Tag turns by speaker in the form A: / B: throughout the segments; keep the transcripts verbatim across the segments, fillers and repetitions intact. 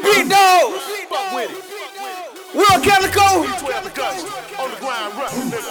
A: Big dogs.
B: Fuck with it.
A: Will Calico.
B: twelve production. On the grind, run, nigga.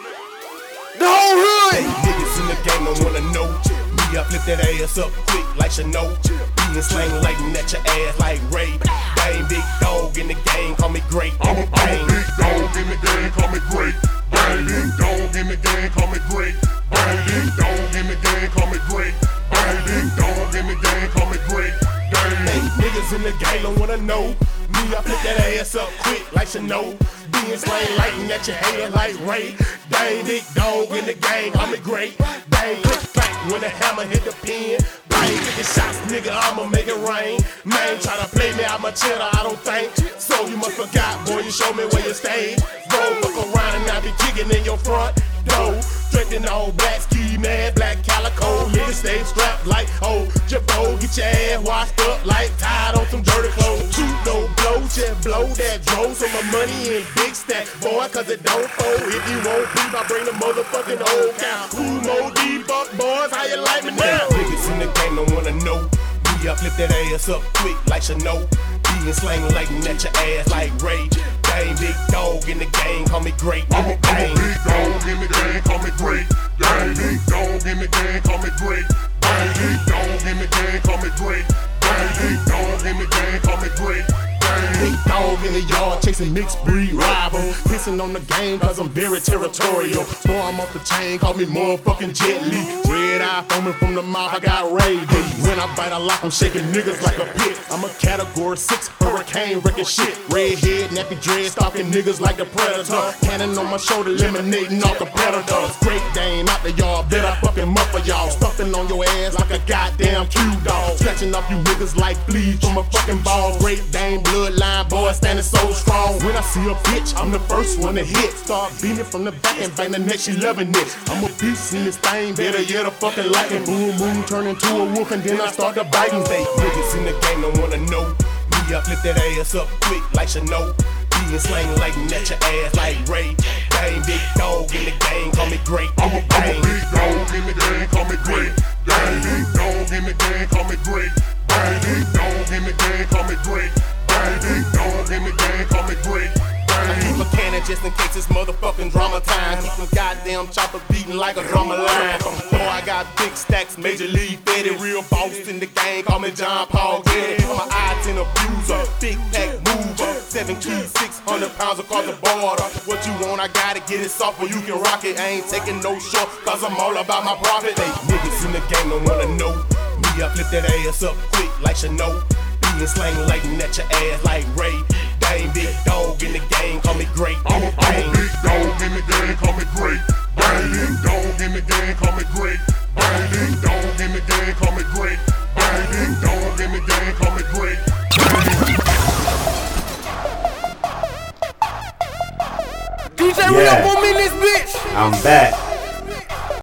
A: The whole hood.
C: Niggas in the game don't wanna know. Me, I flip that ass up quick like Chanel. Being slang lighting at your ass like Ray. Bang, big dog in the game, call me great.
D: I'm a, I'm a big dog in the game, call me great. Bang, big dog in the game, call me great. Bang, big dog in the game, call me great. Bang, big dog in the game, call me great.
C: Hey, niggas in the game don't wanna know. Me, I flip that ass up quick like Chanel. Being slang lighting at your head like Ray. Dang, big dog in the game, call me great. Bang, click clack when the hammer hit the pin. Bang, taking shots, nigga, I'ma make it rain. Man, try to play me, I'm a cheddar, I don't think. So you must forgot, boy, you show me where you stay. Roll, look around and I be kicking in your front door. Drinking all black ski, mad black calico. Niggas stay strapped like, oh, Jabbo, get your ass washed up like tied on some dirty clothes. Shoot, no blow, just blow that drove. So my money in big stack, boy, cause it don't fold. If you won't beef, I bring the motherfucking old cow. Who more D-Buck boys, how you like me now? Niggas in the game don't wanna know. Me, I flip that ass up quick like Chanel. Being slang lighting at your ass like Ray. Dang, big dog in the game, call me great.
D: I'm a, I'm a big dog in the game, call me great. Dang, big dog in the game, call me great. Dang, big dog in the game, call me great. Dang, big dog in the game, call me great.
C: Big dog in the yard chasing mixed breed rivals. Pissing on the game cause I'm very territorial. Boy, I'm off the chain, call me motherfucking Jet Li. Red eye foaming from the mouth, I got rabies. When I bite, I lock, I'm shaking niggas like a pit. I'm a category six hurricane wrecking shit. Redhead, nappy dread, stalking niggas like a predator. Cannon on my shoulder, eliminating all competitors. Great Dane out the yard, bet I fucking muffle y'all. Stuffing on your ass like a goddamn Q-dog. Scratching off you niggas like fleas from a fucking ball. Great Dane bloodline, boy, standing so strong. When I see a bitch, I'm the first one to hit. Start beating from the back and bang the neck, she loving it. I'm a beast in this thing, better yet a fucking liking. Boom, boom, turn into a wolf and then I start to biting. They niggas in the game don't wanna know. Me, I flip that ass up quick like Chanel. Being slang lighting at your ass like Ray. Dang, big dog in the game, call me great.
D: I'm a, I'm a big dog in the game, call me great. Dang, big dog in the game, call me great. Dang, big dog in the game, call me great. Dang, big dog in the game, call me great. I keep a cannon just in case it's motherfucking drama time. Keep them goddamn choppers beating like a drummer line. Boy, I got big stacks, major league fetty. Real boss in the game, call me John Paul Getty. I'm an I-ten abuser, big pack mover. Seven keys, six hundred pounds across the border. What you want, I gotta get it soft where you can rock it. I ain't taking no short, cause I'm all about my profit. They niggas in the game don't wanna know. Me, I flip that ass up quick like Chanel. Being slang lighting at your ass like Ray. Dang, big dog in the game, call me great. I'm a, I'm a big dog in the game, call me great. Bang, big dog in the game, call me great. Bang, big dog in the game, call me great. Bang, big dog in the game, call me great.
A: D J, we
E: Yeah.
A: up on me in this bitch.
E: I'm back.